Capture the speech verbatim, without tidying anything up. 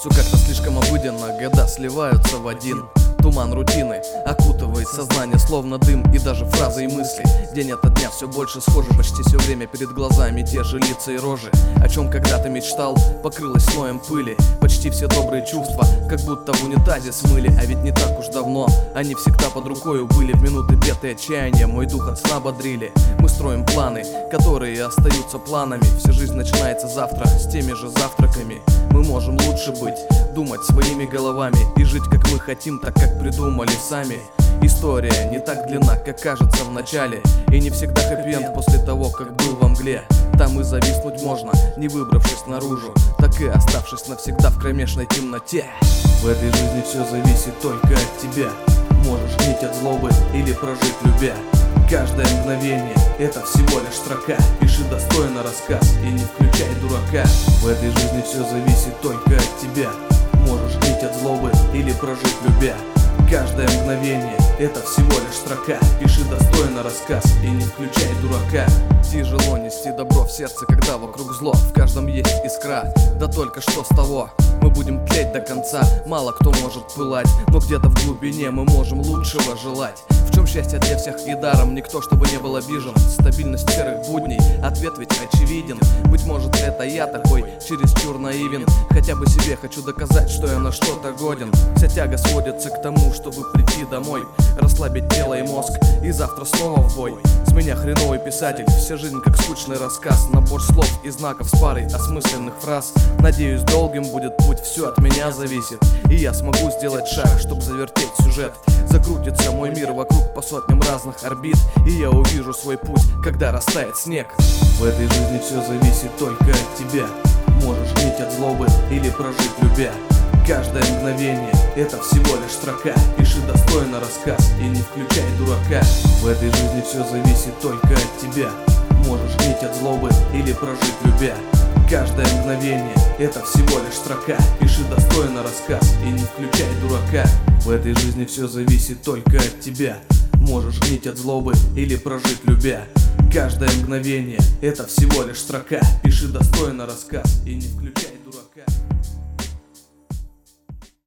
Все как-то слишком обыденно, года сливаются в один. Туман рутины окутывает сознание, словно дым, и даже фразы и мысли день ото дня все больше схожи. Почти все время перед глазами те же лица и рожи. О чем когда-то мечтал, покрылось слоем пыли. Почти все добрые чувства, как будто в унитазе смыли. А ведь не так уж давно они всегда под рукою были. В минуты бед и отчаяния мой дух от сна бодрили. Мы строим планы, которые остаются планами. Вся жизнь начинается завтра с теми же завтраками. Мы можем лучше быть, думать своими головами и жить как мы хотим, так как придумали сами. История не так длинна, как кажется в начале, и не всегда хэппи-энд после того, как был во мгле. Там и зависнуть можно, не выбравшись наружу, так и оставшись навсегда в кромешной темноте. В этой жизни все зависит только от тебя. Можешь гнить от злобы или прожить любя. Каждое мгновение — это всего лишь строка. Пиши достойно рассказ и не включай дурака. В этой жизни все зависит только от тебя. Можешь гнить от злобы или прожить любя. Каждое мгновение — это всего лишь строка. Пиши достойно рассказ и не включай дурака. Тяжело нести добро в сердце, когда вокруг зло. В каждом есть искра, да только что с того? Мы будем тлеть до конца, мало кто может пылать, но где-то в глубине мы можем лучшего желать. В чем счастье для всех и даром никто, чтобы не был обижен. Стабильность серых будней, ответ ведь очевиден. Быть может, это я такой, чересчур наивен. Хотя бы себе хочу доказать, что я на что-то годен. Вся тяга сводится к тому, чтобы прийти домой, расслабить тело и мозг, и завтра снова в бой. С меня хреновый писатель, вся жизнь как скучный рассказ. Набор слов и знаков с парой осмысленных фраз. Надеюсь, долгим будет путь, все от меня зависит, и я смогу сделать шаг, чтобы завертеть сюжет. Закрутится мой мир вокруг по сотням разных орбит, и я увижу свой путь, когда растает снег. В этой жизни все зависит только от тебя. Можешь гнить от злобы или прожить любя. Каждое мгновение — это всего лишь строка. Пиши достойно рассказ и не включай дурака. В этой жизни все зависит только от тебя. Можешь гнить от злобы или прожить любя. Каждое мгновение — это всего лишь строка. Пиши достойно рассказ и не включай дурака. В этой жизни все зависит только от тебя. Можешь гнить от злобы или прожить любя. Каждое мгновение — это всего лишь строка. Пиши достойно рассказ и не включай